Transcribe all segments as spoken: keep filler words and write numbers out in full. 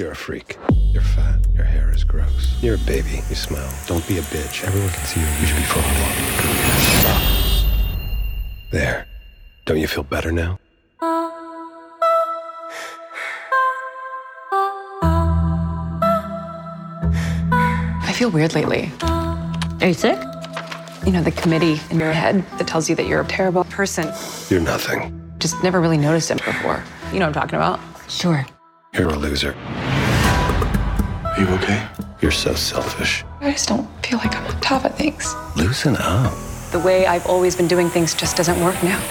You're a freak. You're fat. Your hair is gross. You're a baby. You smell. Don't be a bitch. Everyone can see you. You should be full of love. There. Don't you feel better now? I feel weird lately. Are you sick? You know, the committee in your head that tells you that you're a terrible person. You're nothing. Just never really noticed it before. You know what I'm talking about? Sure. You're a loser. Are you okay? You're so selfish. I just don't feel like I'm on top of things. Loosen up. The way I've always been doing things just doesn't work now.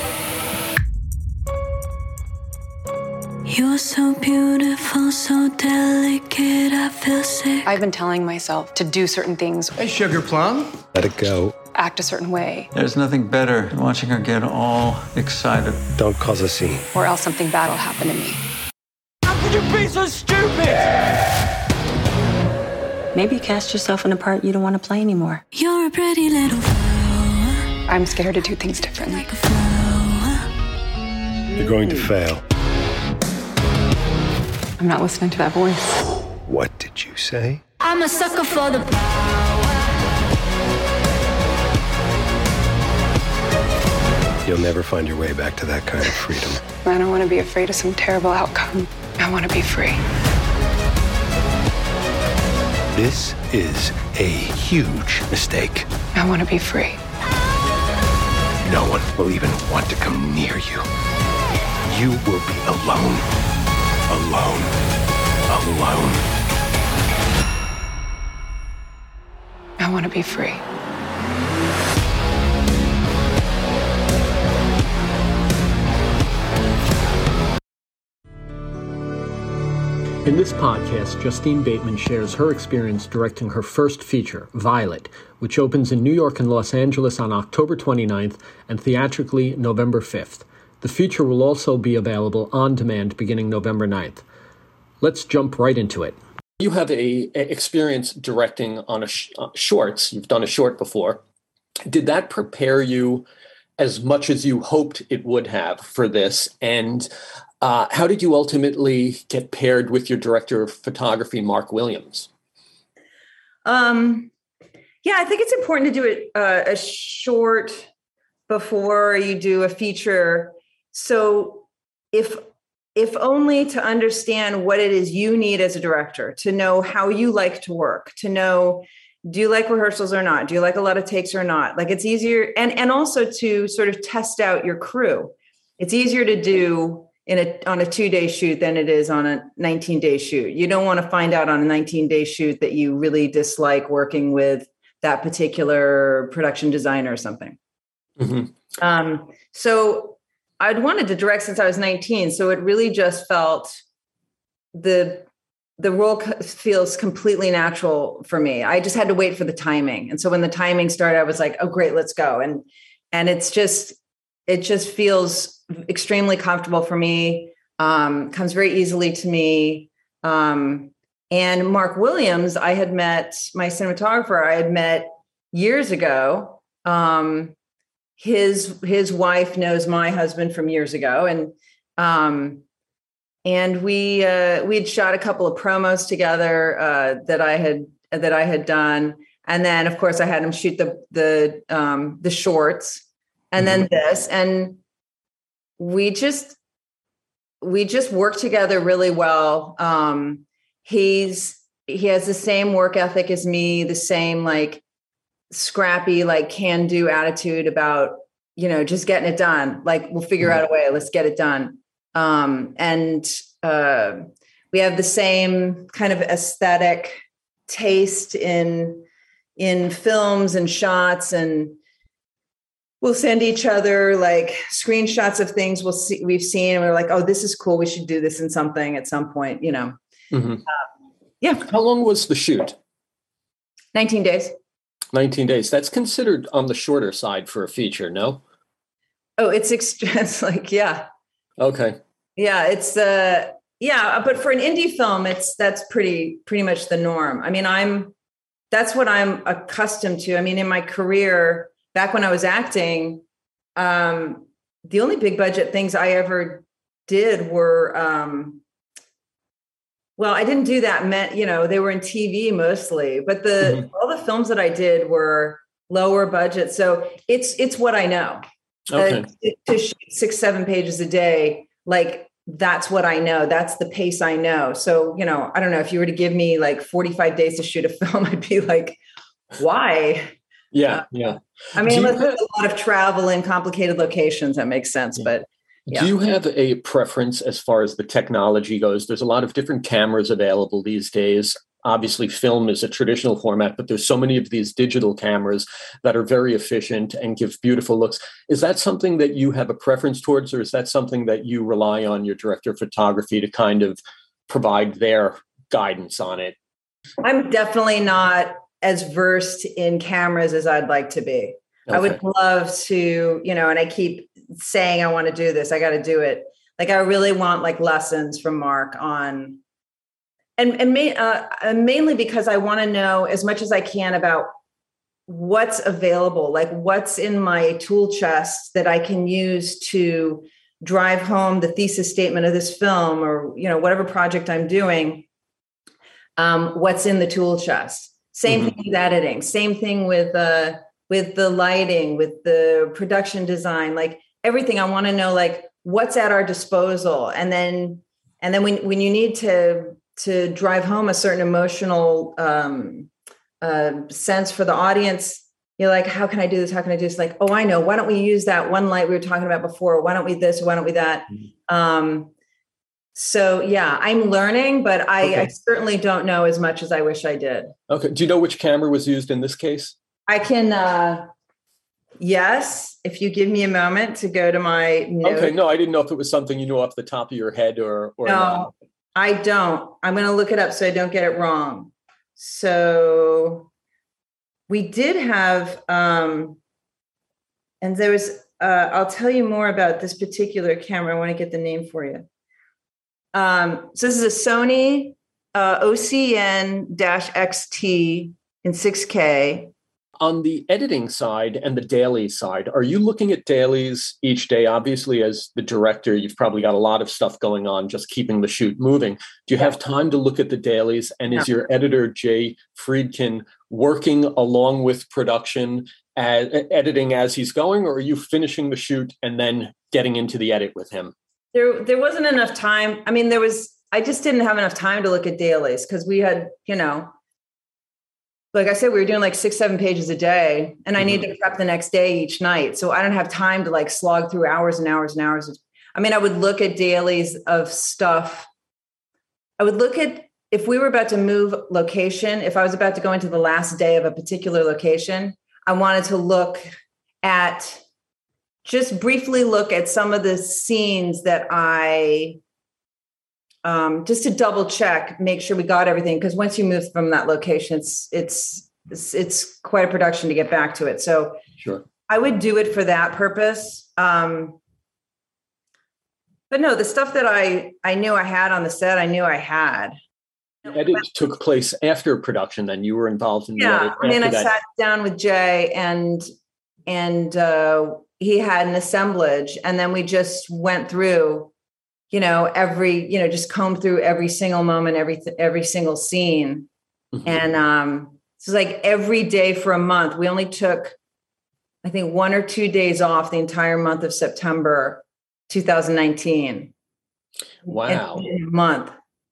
You're so beautiful, so delicate, I feel sick. I've been telling myself to do certain things, Hey, Sugar Plum. Let it go. act a certain way, There's nothing better than watching her get all excited. Don't cause a scene. or else something bad will happen to me. How could you be so stupid? Maybe you cast yourself in a part you don't want to play anymore. You're a pretty little flower, I'm scared to do things differently. like a flower. You're going to fail. I'm not listening to that voice. What did you say? I'm a sucker for the You'll never find your way back to that kind of freedom. I don't want to be afraid of some terrible outcome. I want to be free. This is a huge mistake. I want to be free. No one will even want to come near you. You will be alone. Alone. Alone. I want to be free. In this podcast, Justine Bateman shares her experience directing her first feature, Violet, which opens in New York and Los Angeles on October twenty-ninth and theatrically November fifth. The feature will also be available on demand beginning November ninth. Let's jump right into it. You have a, a experience directing on a sh- uh, shorts. You've done a short before. Did that prepare you as much as you hoped it would have for this? And uh, how did you ultimately get paired with your director of photography, Mark Williams? Um, yeah, I think it's important to do it, uh, a short before you do a feature. So if if only to understand what it is you need as a director, to know how you like to work, to know, do you like rehearsals or not? Do you like a lot of takes or not? Like it's easier, and, and also to sort of test out your crew. It's easier to do in a on a two-day shoot than it is on a nineteen-day shoot. You don't want to find out on a nineteen-day shoot that you really dislike working with that particular production designer or something. Mm-hmm. Um, so I'd wanted to direct since I was nineteen. So it really just felt the, the role feels completely natural for me. I just had to wait for the timing. And so when the timing started, I was like, oh, great, let's go. And, and it's just, it just feels extremely comfortable for me. Um, comes very easily to me. Um, and Mark Williams, I had met my cinematographer, I had met years ago. Um, His his wife knows my husband from years ago, and um, and we uh, we had shot a couple of promos together uh, that I had that I had done, and then of course I had him shoot the the um, the shorts, and mm-hmm. then this, and we just we just worked together really well. Um, he's he has the same work ethic as me, the same like. Scrappy, like can do attitude about, you know, just getting it done. Like we'll figure mm-hmm. out a way, let's get it done. Um, and uh, we have the same kind of aesthetic taste in, in films and shots, and we'll send each other like screenshots of things we'll see, we've seen. And we're like, oh, this is cool. We should do this in something at some point, you know? Mm-hmm. Uh, yeah. How long was the shoot? nineteen days. nineteen days. That's considered on the shorter side for a feature, no? Oh, it's, ext- it's like, yeah. Okay. Yeah, it's, uh, yeah, but for an indie film, it's, that's pretty, pretty much the norm. I mean, I'm, that's what I'm accustomed to. I mean, in my career, back when I was acting, um, the only big budget things I ever did were, um, Well, I didn't do that. Meant, you know, they were in T V mostly, but the mm-hmm. all the films that I did were lower budget. So it's it's what I know. Okay. Uh, to, to shoot six, seven pages a day, like that's what I know. That's the pace I know. So, you know, I don't know if you were to give me like forty-five days to shoot a film, I'd be like, why? Yeah, uh, yeah. I mean, have, there's a lot of travel in complicated locations. That makes sense, yeah. but. Yeah. Do you have a preference as far as the technology goes? There's a lot of different cameras available these days. Obviously, film is a traditional format, but there's so many of these digital cameras that are very efficient and give beautiful looks. Is that something that you have a preference towards, or is that something that you rely on your director of photography to kind of provide their guidance on it? I'm definitely not as versed in cameras as I'd like to be. Okay. I would love to, you know, and I keep saying I want to do this. I got to do it. Like I really want like lessons from Mark on, and and, ma- uh, and mainly because I want to know as much as I can about what's available, like what's in my tool chest that I can use to drive home the thesis statement of this film, or you know whatever project I'm doing. Um, what's in the tool chest? Same mm-hmm. thing with editing. Same thing with uh, with the lighting, with the production design, like everything. I want to know like what's at our disposal. And then, and then when, when you need to, to drive home a certain emotional um, uh, sense for the audience, you're like, how can I do this? How can I do this? Like, oh, I know. Why don't we use that one light we were talking about before? Why don't we this? Why don't we that? Mm-hmm. Um, so yeah, I'm learning, but I, okay. I certainly don't know as much as I wish I did. Okay. Do you know which camera was used in this case? I can, uh, yes, if you give me a moment to go to my notes. Okay, no, I didn't know if it was something you knew off the top of your head or, or no, not. I don't. I'm going to look it up so I don't get it wrong. So we did have, um, and there was, uh, I'll tell you more about this particular camera. I want to get the name for you. Um, so this is a Sony uh, O C N X T in six K. On the editing side and the daily side, are you looking at dailies each day? Obviously, as the director, you've probably got a lot of stuff going on, just keeping the shoot moving. Do you have time to look at the dailies? And is your editor, Jay Friedkin, working along with production, as, editing as he's going, or are you finishing the shoot and then getting into the edit with him? There, there wasn't enough time. I mean, there was, I just didn't have enough time to look at dailies because we had, you know, like I said, we were doing like six, seven pages a day, and I mm-hmm. needed to prep the next day each night. So I don't have time to like slog through hours and hours and hours. I mean, I would look at dailies of stuff. I would look at, if we were about to move location, if I was about to go into the last day of a particular location, I wanted to look at, just briefly look at some of the scenes that I, Um, just to double check, make sure we got everything. Because once you move from that location, it's, it's, it's, it's quite a production to get back to it. So sure, I would do it for that purpose. Um, but no, the stuff that I, I knew I had on the set, I knew I had. The edit took place after production, then you were involved in the yeah, edit. I mean, I that. sat down with Jay and, and uh, he had an assemblage, and then we just went through, you know, every, you know, just comb through every single moment, every, every single scene. Mm-hmm. And um, it's like every day for a month. We only took, I think, one or two days off the entire month of September, two thousand nineteen. Wow. In a month.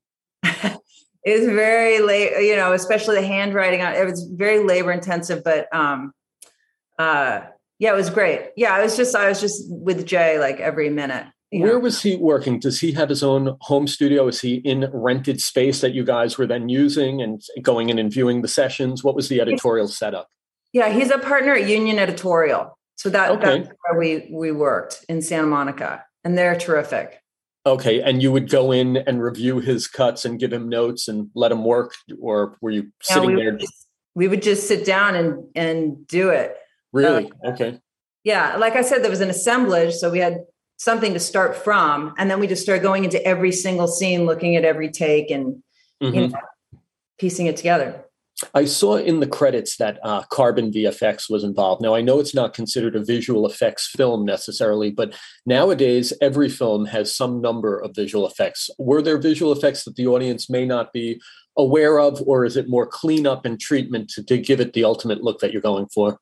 It was very late, you know, especially the handwriting on it was very labor intensive, but um, uh, yeah, it was great. Yeah, I was just, I was just with Jay like every minute. Where was he working? Does he have his own home studio? Is he in rented space that you guys were then using and going in and viewing the sessions? What was the editorial setup? Yeah, he's a partner at Union Editorial. So that, okay. that's where we, we worked in Santa Monica, and they're terrific. Okay. And you would go in and review his cuts and give him notes and let him work, or were you sitting yeah, we there? Would just, we would just sit down and, and do it. Really? Uh, okay. Yeah. Like I said, there was an assemblage. So we had something to start from. And then we just started going into every single scene, looking at every take and, mm-hmm. you know, piecing it together. I saw in the credits that uh, Carbon V F X was involved. Now, I know it's not considered a visual effects film necessarily, but nowadays every film has some number of visual effects. Were there visual effects that the audience may not be aware of, or is it more cleanup and treatment to, to give it the ultimate look that you're going for?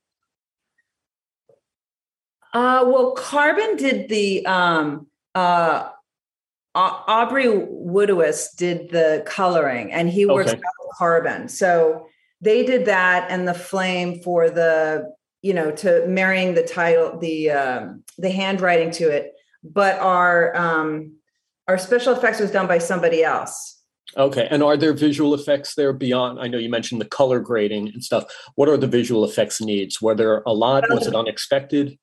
Uh, well, Carbon did the um, uh, Aubrey Woodowis did the coloring, and he works Okay. with Carbon. So they did that, and the flame for the, you know, to marrying the title, the um, the handwriting to it. But our um, our special effects was done by somebody else. Okay. And are there visual effects there beyond? I know you mentioned the color grading and stuff. What are the visual effects needs? Were there a lot? Was it unexpected?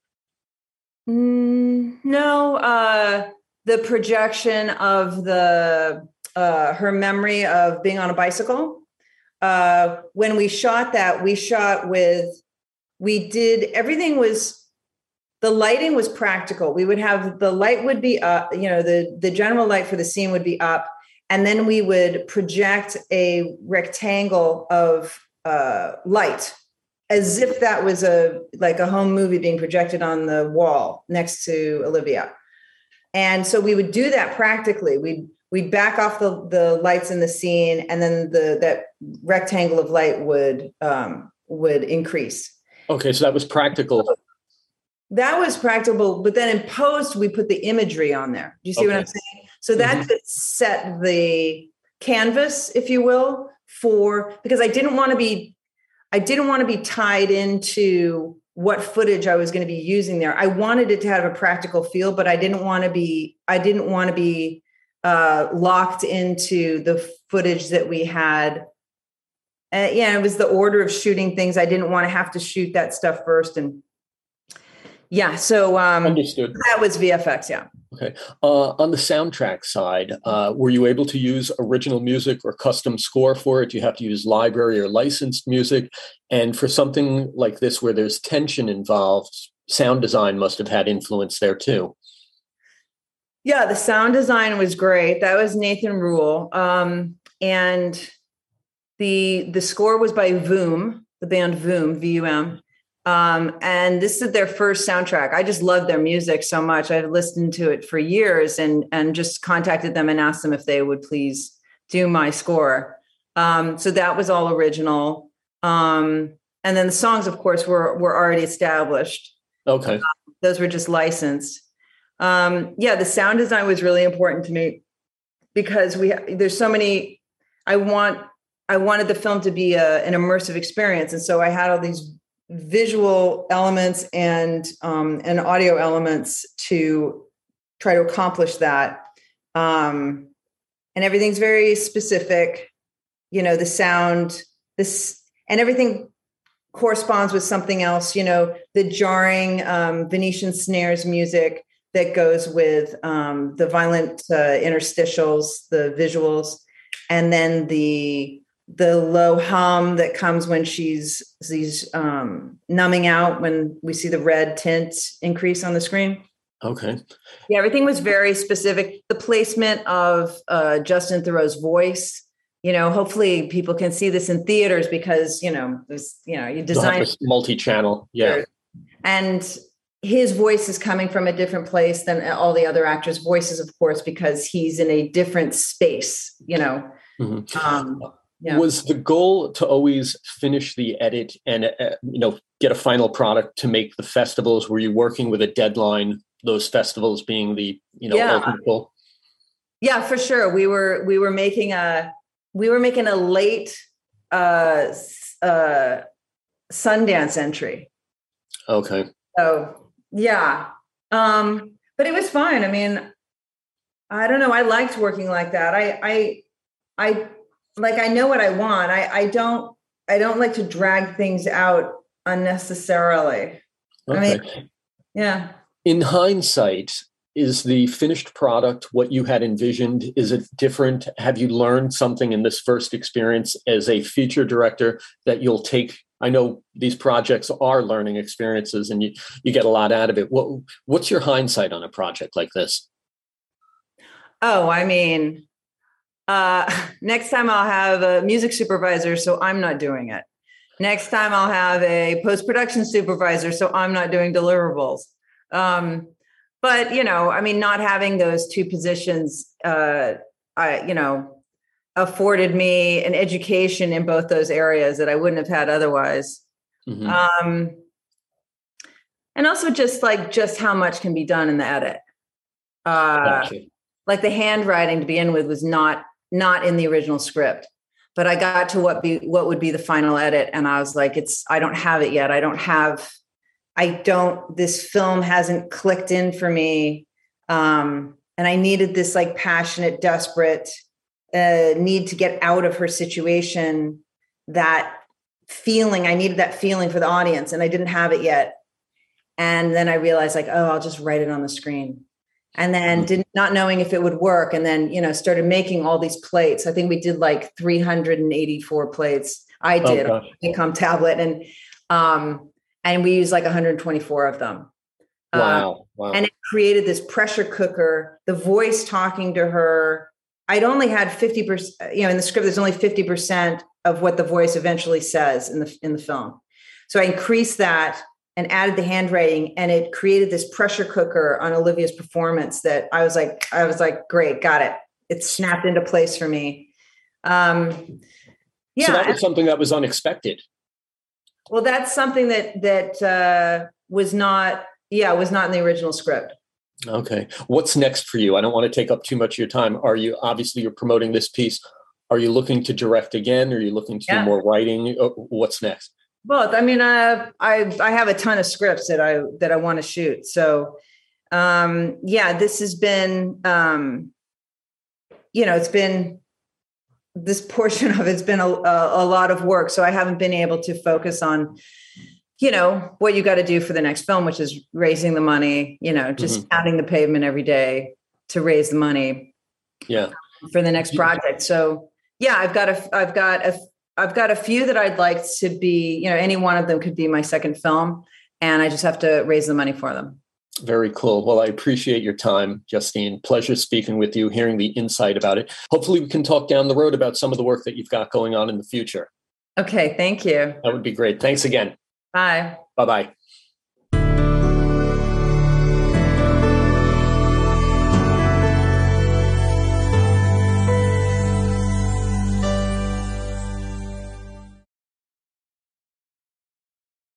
Mm, no, uh, the projection of the uh, her memory of being on a bicycle. Uh, when we shot that, we shot with, we did, everything was, the lighting was practical. We would have, the light would be up, you know, the, the general light for the scene would be up. And then we would project a rectangle of uh, light as if that was a, like a home movie being projected on the wall next to Olivia. And so we would do that practically. We'd, we'd back off the, the lights in the scene, and then the, that rectangle of light would, um, would increase. Okay. So that was practical. That was practical, but then in post, we put the imagery on there. Do you see Okay. what I'm saying? So that Mhm. could set the canvas, if you will, for, because I didn't want to be, I didn't want to be tied into what footage I was going to be using there. I wanted it to have a practical feel, but I didn't want to be, I didn't want to be uh, locked into the footage that we had. Uh, yeah, it was the order of shooting things. I didn't want to have to shoot that stuff first. And yeah, so um, Understood. that was V F X, yeah. Okay. Uh, on the soundtrack side, uh, were you able to use original music or custom score for it? Do you have to use library or licensed music? And for something like this where there's tension involved, sound design must have had influence there too. Yeah, the sound design was great. That was Nathan Rule. Um, and the the score was by Voom, the band Voom, V U M. Um, and this is their first soundtrack. I just love their music so much. I've listened to it for years and, and just contacted them and asked them if they would please do my score. Um, so that was all original. Um, and then the songs, of course, were, were already established. Okay. Um, those were just licensed. Um, yeah, the sound design was really important to me because we, there's so many, I want, I wanted the film to be a, an immersive experience. And so I had all these visual elements and um, and audio elements to try to accomplish that. Um, and everything's very specific, you know, the sound, this, and everything corresponds with something else, you know, the jarring um, Venetian snares music that goes with um, the violent uh, interstitials, the visuals, and then the the low hum that comes when she's she's um, numbing out when we see the red tint increase on the screen. Okay. Yeah, everything was very specific. The placement of uh, Justin Theroux's voice, you know, hopefully people can see this in theaters because, you know, there's, you know, you design multi-channel. Yeah. And his voice is coming from a different place than all the other actors' voices, of course, because he's in a different space, you know. Mm-hmm. Um, Yeah. Was the goal to always finish the edit and, uh, you know, get a final product to make the festivals? Were you working with a deadline, those festivals being the, you know, Yeah. ultimate goal? Yeah, for sure. We were, we were making a, we were making a late uh, uh, Sundance entry. Okay. So yeah. Um, but it was fine. I mean, I don't know. I liked working like that. I, I, I, like, I know what I want. I, I don't, I don't like to drag things out unnecessarily. Okay. I mean, yeah. In hindsight, is the finished product what you had envisioned? Is it different? Have you learned something in this first experience as a feature director that you'll take? I know these projects are learning experiences and you, you get a lot out of it. What, what's your hindsight on a project like this? Oh, I mean, Uh, next time I'll have a music supervisor, so I'm not doing it. Next time I'll have a post-production supervisor, so I'm not doing deliverables. Um, but, you know, I mean, not having those two positions, uh, I, you know, afforded me an education in both those areas that I wouldn't have had otherwise. Mm-hmm. Um, and also just like, just how much can be done in the edit. Uh, gotcha. Like the handwriting to begin with was not, not in the original script. But I got to what be what would be the final edit, and I was like, "It's I don't have it yet. I don't have, I don't. This film hasn't clicked in for me, um, and I needed this like passionate, desperate uh, need to get out of her situation. That feeling, I needed that feeling for the audience, and I didn't have it yet. And then I realized, like, oh, I'll just write it on the screen." And then did not knowing if it would work. And then, you know, started making all these plates. I think we did like three hundred eighty-four plates. I did oh, on a Wacom tablet. And, um, and we used like one hundred twenty-four of them. Wow. Uh, wow. And it created this pressure cooker, the voice talking to her. I'd only had fifty percent, you know, in the script, there's only fifty percent of what the voice eventually says in the, in the film. So I increased that and added the handwriting, and it created this pressure cooker on Olivia's performance that I was like, I was like, great, got it. It snapped into place for me. Um, yeah. So that was something that was unexpected. Well, that's something that, that uh, was not, yeah, was not in the original script. Okay. What's next for you? I don't want to take up too much of your time. Are you, obviously you're promoting this piece. Are you looking to direct again? Are you looking to yeah. do more writing? What's next? Both. I mean, uh, I I have a ton of scripts that I that I want to shoot. So, um, yeah, this has been, um, you know, it's been this portion of it's been a, a, a lot of work. So I haven't been able to focus on, you know, what you got to do for the next film, which is raising the money. You know, just mm-hmm. pounding the pavement every day to raise the money. Yeah. For the next project. So yeah, I've got a I've got a I've got a few that I'd like to be, you know, any one of them could be my second film, and I just have to raise the money for them. Very cool. Well, I appreciate your time, Justine. Pleasure speaking with you, hearing the insight about it. Hopefully we can talk down the road about some of the work that you've got going on in the future. Okay. Thank you. That would be great. Thanks again. Bye. Bye-bye.